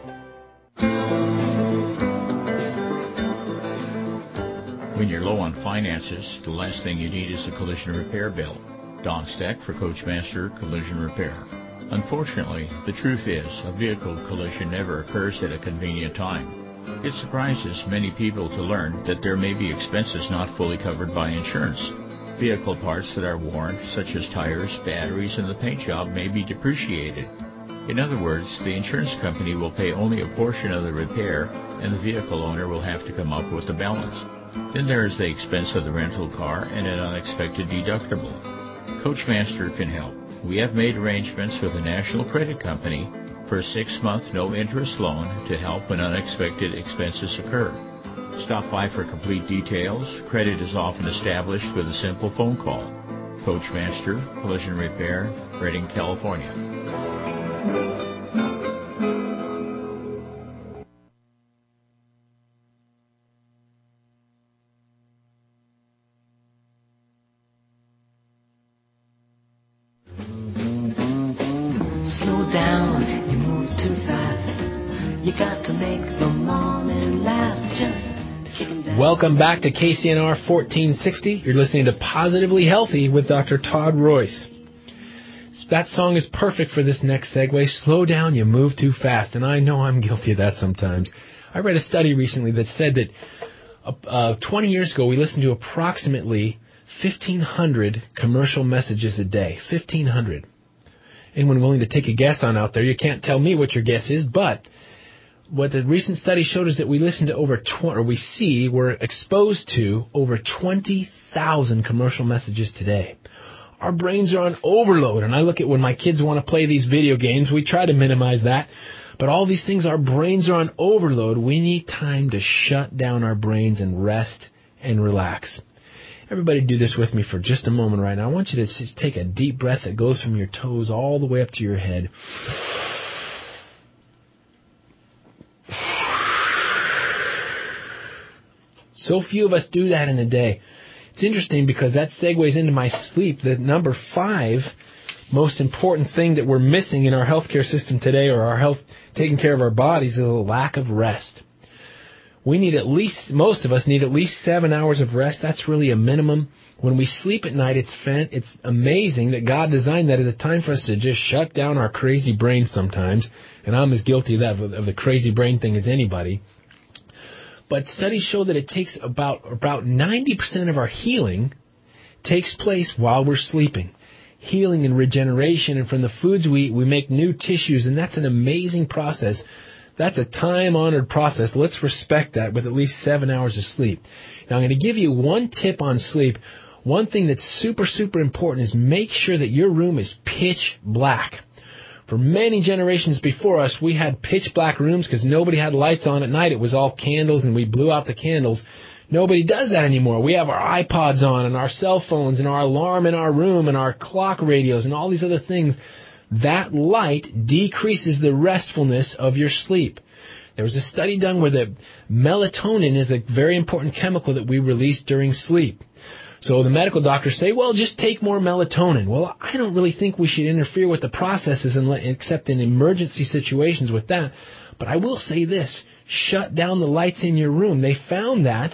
Speaker 20: When you're low on finances, the last thing you need is a collision repair bill. Don Steck for Coachmaster Collision Repair. Unfortunately, the truth is, a vehicle collision never occurs at a convenient time. It surprises many people to learn that there may be expenses not fully covered by insurance. Vehicle parts that are worn, such as tires, batteries, and the paint job, may be depreciated. In other words, the insurance company will pay only a portion of the repair, and the vehicle owner will have to come up with the balance. Then there is the expense of the rental car and an unexpected deductible. Coachmaster can help. We have made arrangements with a national credit company for a 6-month no-interest loan to help when unexpected expenses occur. Stop by for complete details. Credit is often established with a simple phone call. Coachmaster Collision Repair, Redding, California.
Speaker 3: Slow down, you move too fast. You got to make the morning last. Just kicking down.
Speaker 4: Welcome back to KCNR 1460. You're listening to Positively Healthy with Dr. Todd Royce. That song is perfect for this next segue. Slow down, you move too fast. And I know I'm guilty of that sometimes. I read a study recently that said that 20 years ago we listened to approximately 1,500 commercial messages a day. 1,500. Anyone willing to take a guess on out there? You can't tell me what your guess is, but what the recent study showed is that we listen to we're exposed to over 20,000 commercial messages today. Our brains are on overload, and I look at when my kids want to play these video games, we try to minimize that, but all these things, our brains are on overload. We need time to shut down our brains and rest and relax. Everybody do this with me for just a moment right now. I want you to just take a deep breath that goes from your toes all the way up to your head. So few of us do that in a day. It's interesting because that segues into my sleep. The number 5 most important thing that we're missing in our healthcare system today, or our health, taking care of our bodies, is a lack of rest. Most of us need at least 7 hours of rest. That's really a minimum. When we sleep at night, it's amazing that God designed that as a time for us to just shut down our crazy brain sometimes. And I'm as guilty of that, of the crazy brain thing as anybody. But studies show that it takes about 90% of our healing takes place while we're sleeping. Healing and regeneration, and from the foods we make new tissues, and that's an amazing process. That's a time-honored process. Let's respect that with at least 7 hours of sleep. Now, I'm going to give you one tip on sleep. One thing that's super, super important is make sure that your room is pitch black. For many generations before us, we had pitch black rooms because nobody had lights on at night. It was all candles, and we blew out the candles. Nobody does that anymore. We have our iPods on and our cell phones and our alarm in our room and our clock radios and all these other things. That light decreases the restfulness of your sleep. There was a study done where the melatonin is a very important chemical that we release during sleep. So the medical doctors say, well, just take more melatonin. Well, I don't really think we should interfere with the processes except in emergency situations with that. But I will say this, shut down the lights in your room. They found that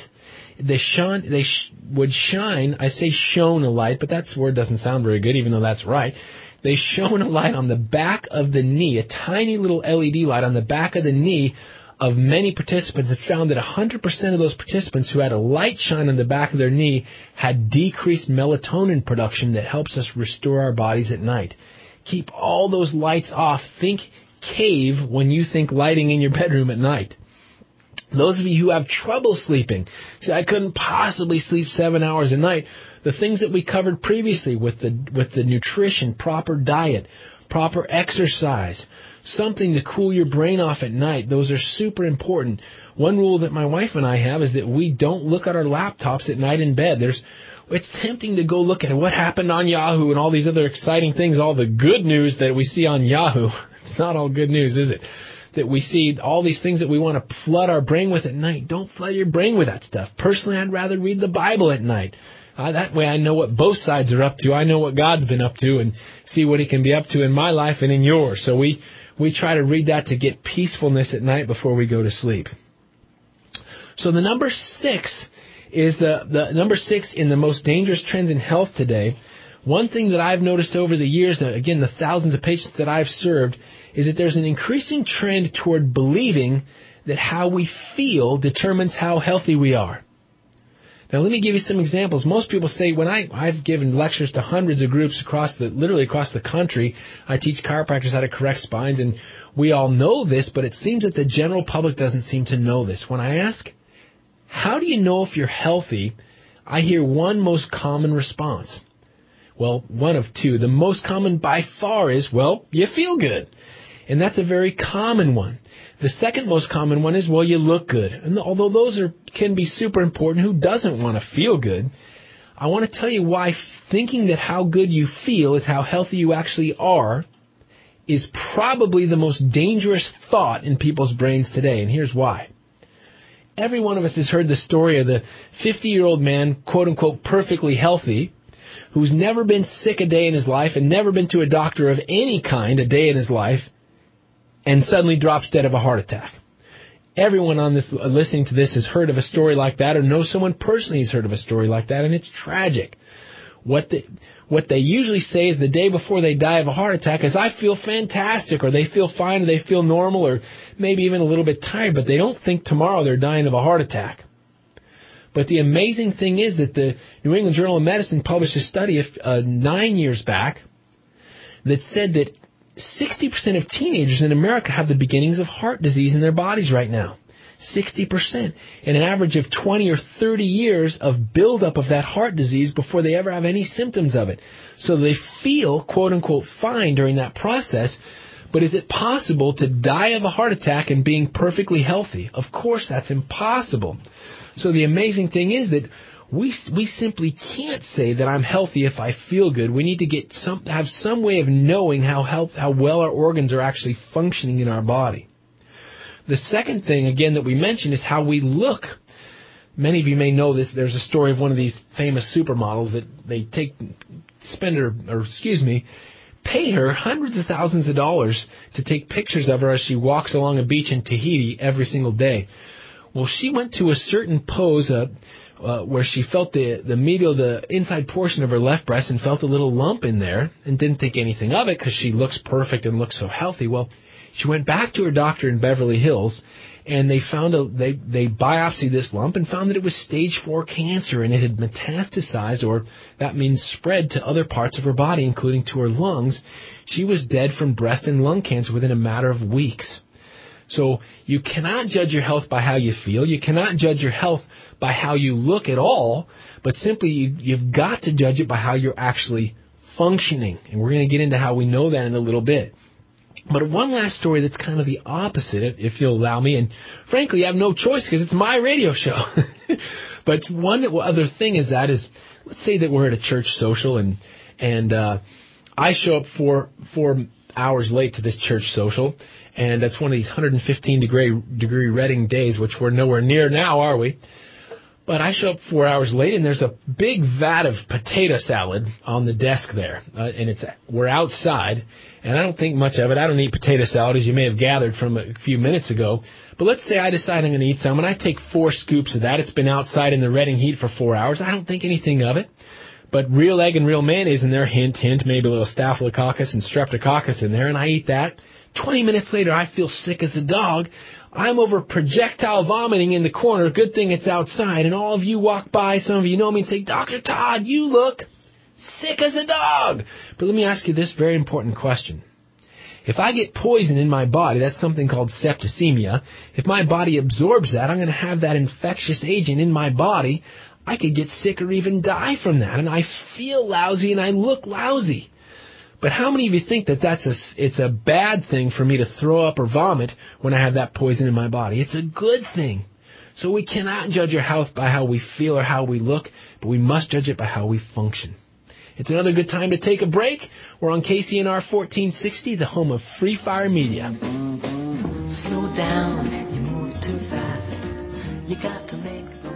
Speaker 4: would shine, I say shone a light, but that word doesn't sound very good, even though that's right. They shone a light on the back of the knee, a tiny little LED light on the back of the knee of many participants. It found that 100% of those participants who had a light shine on the back of their knee had decreased melatonin production that helps us restore our bodies at night. Keep all those lights off. Think cave when you think lighting in your bedroom at night. Those of you who have trouble sleeping, say, I couldn't possibly sleep 7 hours a night. The things that we covered previously with the nutrition, proper diet, proper exercise, something to cool your brain off at night. Those are super important. One rule that my wife and I have is that we don't look at our laptops at night in bed. It's tempting to go look at what happened on Yahoo and all these other exciting things, all the good news that we see on Yahoo. It's not all good news, is it? That we see all these things that we want to flood our brain with at night. Don't flood your brain with that stuff. Personally, I'd rather read the Bible at night. That way I know what both sides are up to. I know what God's been up to and see what He can be up to in my life and in yours. So we try to read that to get peacefulness at night before we go to sleep. So the number 6 is the number 6 in the most dangerous trends in health today. One thing that I've noticed over the years, again, the thousands of patients that I've served, is that there's an increasing trend toward believing that how we feel determines how healthy we are. Now, let me give you some examples. Most people say, when I've given lectures to hundreds of groups literally across the country, I teach chiropractors how to correct spines, and we all know this, but it seems that the general public doesn't seem to know this. When I ask, how do you know if you're healthy, I hear one most common response. Well, one of two. The most common by far is, well, you feel good. And that's a very common one. The second most common one is, well, you look good. And although those can be super important, who doesn't want to feel good? I want to tell you why thinking that how good you feel is how healthy you actually are is probably the most dangerous thought in people's brains today. And here's why. Every one of us has heard the story of the 50-year-old man, quote-unquote, perfectly healthy, who's never been sick a day in his life and never been to a doctor of any kind a day in his life, and suddenly drops dead of a heart attack. Everyone on this listening to this has heard of a story like that or knows someone personally who's heard of a story like that, and it's tragic. What they usually say is the day before they die of a heart attack is, I feel fantastic, or they feel fine, or they feel normal, or maybe even a little bit tired, but they don't think tomorrow they're dying of a heart attack. But the amazing thing is that the New England Journal of Medicine published a study 9 years back that said that 60% of teenagers in America have the beginnings of heart disease in their bodies right now. 60%. And an average of 20 or 30 years of buildup of that heart disease before they ever have any symptoms of it. So they feel, quote unquote, fine during that process. But is it possible to die of a heart attack and being perfectly healthy? Of course, that's impossible. So the amazing thing is that we simply can't say that I'm healthy if I feel good. We need to have some way of knowing how well our organs are actually functioning in our body. The second thing, again, that we mentioned is how we look. Many of you may know this. There's a story of one of these famous supermodels that they pay her hundreds of thousands of dollars to take pictures of her as she walks along a beach in Tahiti every single day. Well, she went to a certain pose where she felt the inside portion of her left breast and felt a little lump in there and didn't think anything of it because she looks perfect and looks so healthy. Well, she went back to her doctor in Beverly Hills, and they biopsied this lump and found that it was stage 4 cancer, and it had metastasized, or that means spread to other parts of her body, including to her lungs. She was dead from breast and lung cancer within a matter of weeks. So you cannot judge your health by how you feel. You cannot judge your health by how you look at all, but simply you've got to judge it by how you're actually functioning. And we're going to get into how we know that in a little bit. But one last story that's kind of the opposite, if you'll allow me. And frankly, I have no choice because it's my radio show. But one other thing is let's say that we're at a church social and I show up 4 hours late to this church social. And that's one of these 115-degree Reading days, which we're nowhere near now, are we? But I show up 4 hours late, and there's a big vat of potato salad on the desk there. And we're outside, and I don't think much of it. I don't eat potato salad, as you may have gathered from a few minutes ago. But let's say I decide I'm going to eat some, and I take 4 scoops of that. It's been outside in the Reading heat for 4 hours. I don't think anything of it. But real egg and real mayonnaise in there, hint, hint, maybe a little staphylococcus and streptococcus in there, and I eat that. 20 minutes later, I feel sick as a dog. I'm over projectile vomiting in the corner. Good thing it's outside. And all of you walk by, some of you know me, and say, Dr. Todd, you look sick as a dog. But let me ask you this very important question. If I get poison in my body, that's something called septicemia. If my body absorbs that, I'm going to have that infectious agent in my body. I could get sick or even die from that. And I feel lousy and I look lousy. But how many of you think that it's a bad thing for me to throw up or vomit when I have that poison in my body? It's a good thing. So we cannot judge our health by how we feel or how we look, but we must judge it by how we function. It's another good time to take a break. We're on KCNR 1460, the home of Free Fire Media.
Speaker 3: Slow down, you move too fast. You got to make the...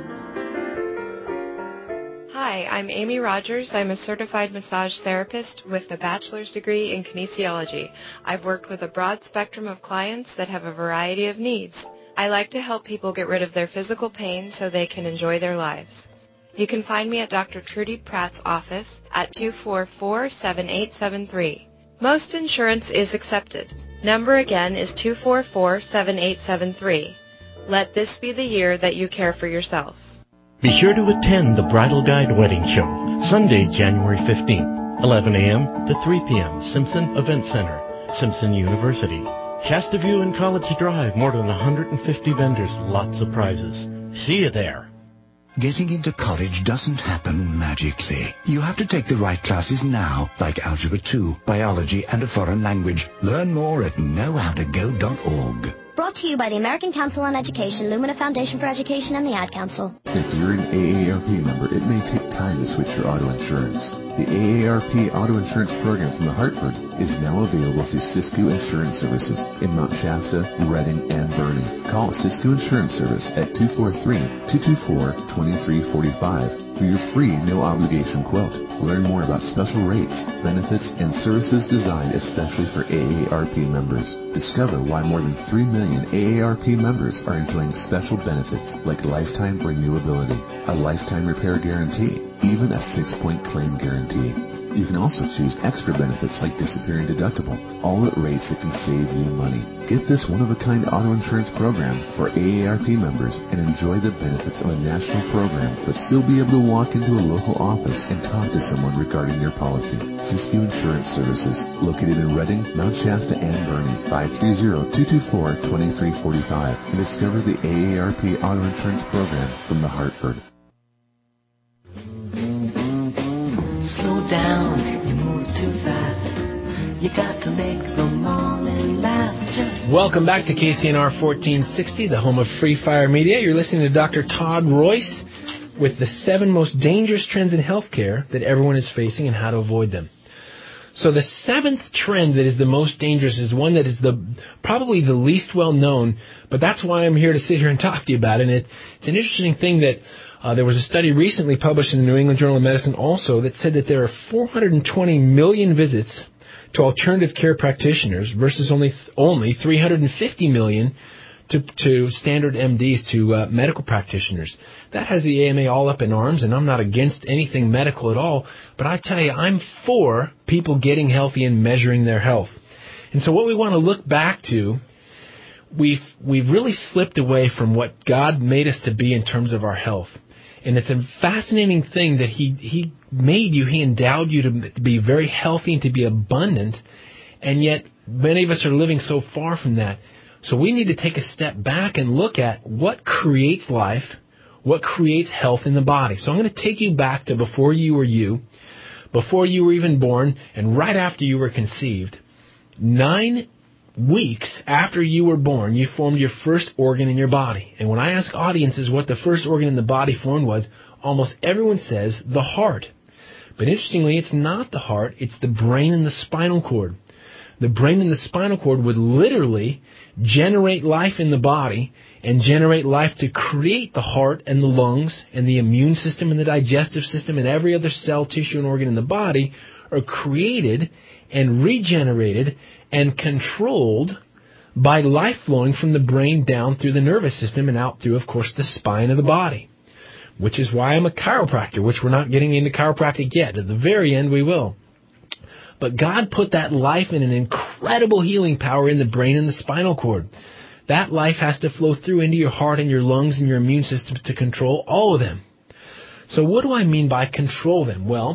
Speaker 21: Hi, I'm Amy Rogers. I'm a certified massage therapist with a bachelor's degree in kinesiology. I've worked with a broad spectrum of clients that have a variety of needs. I like to help people get rid of their physical pain so they can enjoy their lives. You can find me at Dr. Trudy Pratt's office at 244-7873. Most insurance is accepted. Number again is 244-7873. Let this be the year that you care for yourself.
Speaker 22: Be sure to attend the Bridal Guide Wedding Show, Sunday, January 15th, 11 a.m. to 3 p.m., Simpson Event Center, Simpson University. Shasta View and College Drive, more than 150 vendors, lots of prizes. See you there.
Speaker 23: Getting into college doesn't happen magically. You have to take the right classes now, like Algebra 2, Biology, and a foreign language. Learn more at knowhowtogo.org.
Speaker 24: Brought to you by the American Council on Education, Lumina Foundation for Education, and the Ad Council.
Speaker 25: If you're an AARP member, it may take time to switch your auto insurance. The AARP Auto Insurance Program from the Hartford is now available through Cisco Insurance Services in Mount Shasta, Redding, and Boerne. Call Cisco Insurance Service at 243-224-2345 for your free no-obligation quote. Learn more about special rates, benefits, and services designed especially for AARP members. Discover why more than 3 million AARP members are enjoying special benefits like lifetime renewability, a lifetime repair guarantee, even a 6-point claim guarantee. You can also choose extra benefits like disappearing deductible, all at rates that can save you money. Get this one-of-a-kind auto insurance program for AARP members and enjoy the benefits of a national program, but still be able to walk into a local office and talk to someone regarding your policy. Cisco Insurance Services, located in Redding, Mount Shasta, and Boerne. 530-224-2345 and discover the AARP Auto Insurance Program from the Hartford.
Speaker 3: Slow down, you move too fast. You got to make the morning last.
Speaker 4: Welcome back to KCNR 1460, the home of Free Fire Media. You're listening to Dr. Todd Royce with the 7 most dangerous trends in healthcare that everyone is facing and how to avoid them. So the 7th trend that is the most dangerous is one that is probably the least well known, but that's why I'm here to sit here and talk to you about it. And it's an interesting thing that there was a study recently published in the New England Journal of Medicine also that said that there are 420 million visits to alternative care practitioners versus only 350 million to standard MDs, to medical practitioners. That has the AMA all up in arms, and I'm not against anything medical at all, but I tell you, I'm for people getting healthy and measuring their health. And so what we want to look back to, we've really slipped away from what God made us to be in terms of our health. And it's a fascinating thing that He made you, He endowed you to be very healthy and to be abundant, and yet many of us are living so far from that. So we need to take a step back and look at what creates life, what creates health in the body. So I'm going to take you back to before you were even born, and right after you were conceived. 9 weeks after you were born, you formed your first organ in your body. And when I ask audiences what the first organ in the body formed was, almost everyone says the heart. But interestingly, it's not the heart, it's the brain and the spinal cord. The brain and the spinal cord would literally generate life in the body and generate life to create the heart and the lungs and the immune system and the digestive system and every other cell, tissue, and organ in the body are created and regenerated and controlled by life flowing from the brain down through the nervous system and out through, of course, the spine of the body, which is why I'm a chiropractor, which we're not getting into chiropractic yet. At the very end, we will. But God put that life and an incredible healing power in the brain and the spinal cord. That life has to flow through into your heart and your lungs and your immune system to control all of them. So what do I mean by control them? Well,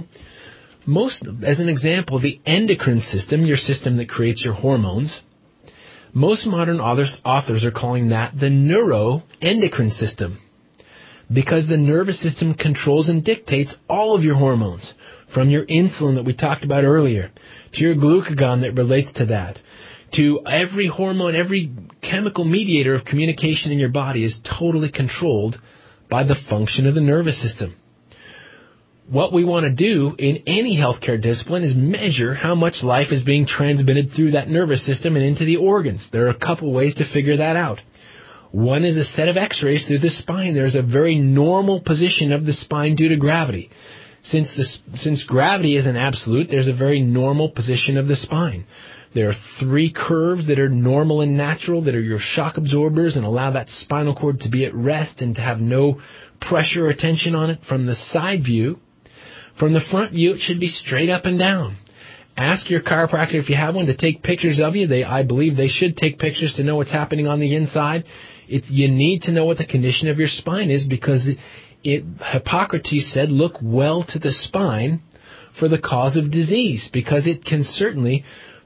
Speaker 4: as an example, the endocrine system, your system that creates your hormones, most modern authors are calling that the neuroendocrine system. because the nervous system controls and dictates all of your hormones, from your insulin that we talked about earlier, to your glucagon that relates to that, to every hormone, every chemical mediator of communication in your body is totally controlled by the function of the nervous system. What we want to do in any healthcare discipline is measure how much life is being transmitted through that nervous system and into the organs. There are a couple ways to figure that out. One is a set of x-rays through the spine. There's a very normal position of the spine due to gravity. Since gravity is an absolute, there's a very normal position of the spine. There are 3 curves that are normal and natural, that are your shock absorbers and allow that spinal cord to be at rest and to have no pressure or tension on it from the side view. From the front view, it should be straight up and down. Ask your chiropractor if you have one to take pictures of you. I believe they should take pictures to know what's happening on the inside. You need to know what the condition of your spine is because Hippocrates said, look well to the spine for the cause of disease, because it can certainly,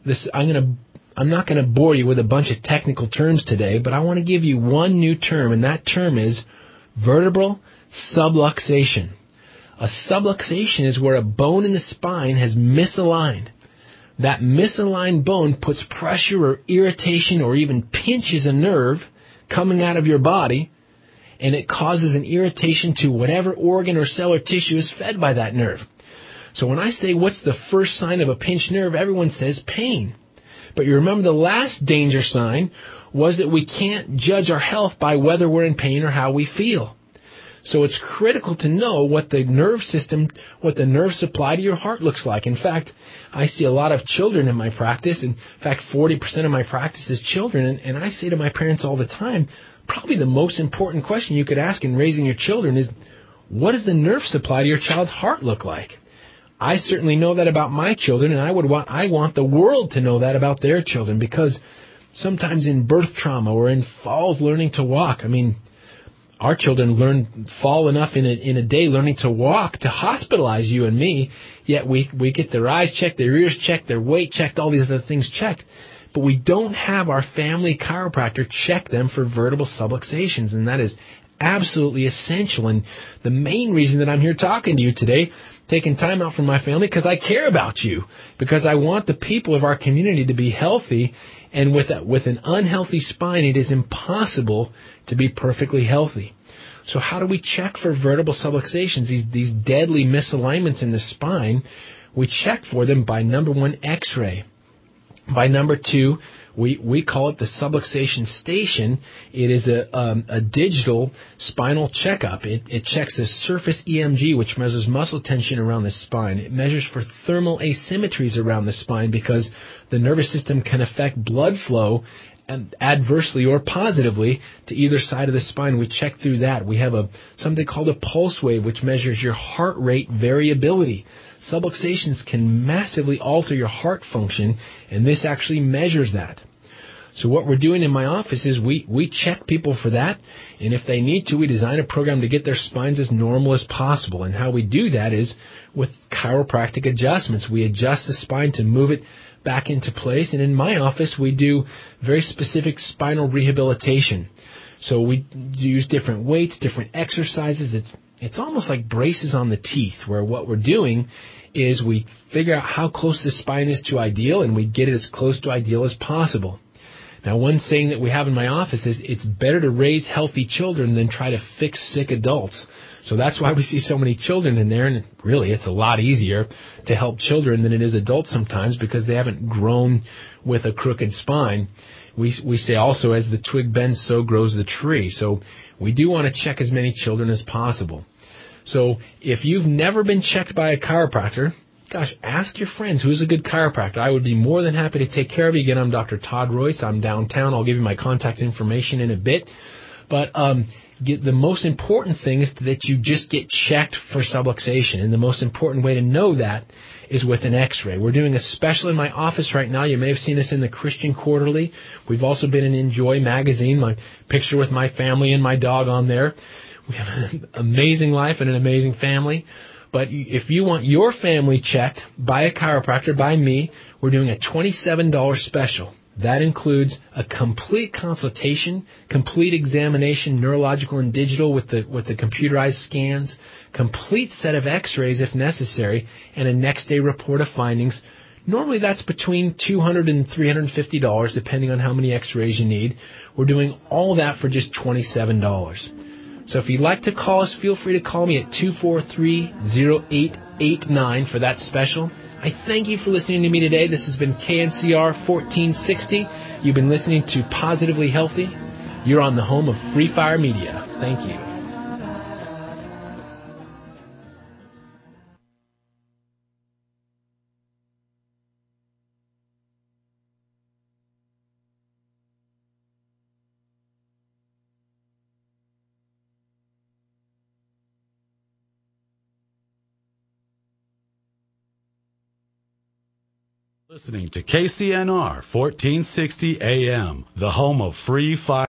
Speaker 4: I'm not going to bore you with a bunch of technical terms today, but I want to give you one new term, and that term is vertebral subluxation. A subluxation is where a bone in the spine has misaligned. That misaligned bone puts pressure or irritation or even pinches a nerve coming out of your body, and it causes an irritation to whatever organ or cell or tissue is fed by that nerve. So when I say what's the first sign of a pinched nerve, everyone says pain. But you remember the last danger sign was that we can't judge our health by whether we're in pain or how we feel. So it's critical to know what the nerve system, what the nerve supply to your heart looks like. In fact, I see a lot of children in my practice. In fact, 40% of my practice is children. And I say to my parents all the time, probably the most important question you could ask in raising your children is, what does the nerve supply to your child's heart look like? I certainly know that about my children, and I want the world to know that about their children, because sometimes in birth trauma or in falls learning to walk, our children fall enough in a day learning to walk to hospitalize you and me, yet we get their eyes checked, their ears checked, their weight checked, all these other things checked. But we don't have our family chiropractor check them for vertebral subluxations, and that is absolutely essential. And the main reason that I'm here talking to you today, taking time out from my family, because I care about you, because I want the people of our community to be healthy, and with an unhealthy spine, it is impossible to be perfectly healthy. So how do we check for vertebral subluxations, these deadly misalignments in the spine? We check for them by, number 1, X-ray. By number 2, we call it the subluxation station. It is a digital spinal checkup. It checks the surface EMG, which measures muscle tension around the spine. It measures for thermal asymmetries around the spine, because the nervous system can affect blood flow adversely or positively to either side of the spine. We check through that. We have something called a pulse wave, which measures your heart rate variability. Subluxations can massively alter your heart function, and this actually measures that. So what we're doing in my office is we check people for that, and if they need to, we design a program to get their spines as normal as possible. And how we do that is with chiropractic adjustments. We adjust the spine to move it back into place, and in my office we do very specific spinal rehabilitation. So we use different weights, different exercises. It's almost like braces on the teeth, where what we're doing is we figure out how close the spine is to ideal, and we get it as close to ideal as possible. Now, one saying that we have in my office is it's better to raise healthy children than try to fix sick adults. So that's why we see so many children in there, and really it's a lot easier to help children than it is adults sometimes, because they haven't grown with a crooked spine. We say also, as the twig bends, so grows the tree. So we do want to check as many children as possible. So if you've never been checked by a chiropractor, gosh, ask your friends who's a good chiropractor. I would be more than happy to take care of you. Again, I'm Dr. Todd Royce. I'm downtown. I'll give you my contact information in a bit. But the most important thing is that you just get checked for subluxation. And the most important way to know that is with an X-ray. We're doing a special in my office right now. You may have seen us in the Christian Quarterly. We've also been in Enjoy magazine, my picture with my family and my dog on there. We have an amazing life and an amazing family. But if you want your family checked by a chiropractor, by me, we're doing a $27 special. That includes a complete consultation, complete examination, neurological and digital with the computerized scans, complete set of x-rays if necessary, and a next day report of findings. Normally that's between $200 and $350 depending on how many x-rays you need. We're doing all that for just $27. So if you'd like to call us, feel free to call me at 243-0889 for that special. I thank you for listening to me today. This has been KNCR 1460. You've been listening to Positively Healthy. You're on the home of Free Fire Media. Thank you.
Speaker 1: Listening to KCNR 1460 AM, the home of Free Fire.